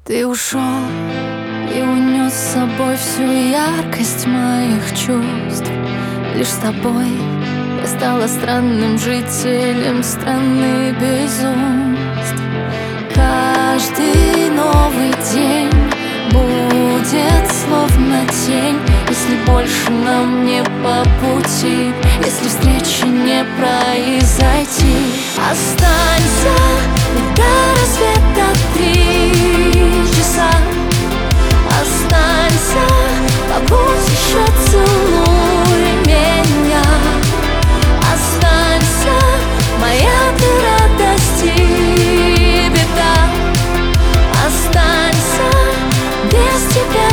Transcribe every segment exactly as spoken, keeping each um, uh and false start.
Ты ушел и унес с собой всю яркость моих чувств. Лишь с тобой я стала странным жителем страны безумств. Каждый новый день будет словно тень, если больше нам не по пути, если встречи не произойти. Останься, ведь до рассвета три часа. Останься, побудь еще, целуй меня. Останься, моя ты радость и беда. Останься, без тебя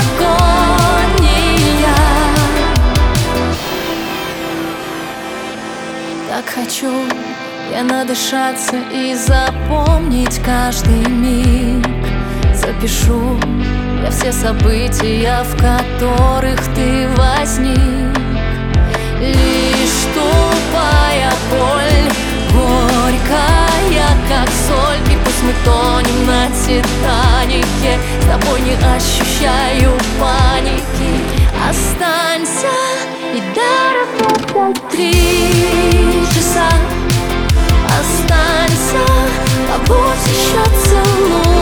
агония. Так хочу я надышаться и запомнить каждый миг. Запишу я все события, в которых ты возник. Лишь тупая боль, горькая, как соль. И пусть мы тонем на Титанике, с тобой не ощущаю паники. Останься, и до рассвета три часа. Останься, побудь еще, целуй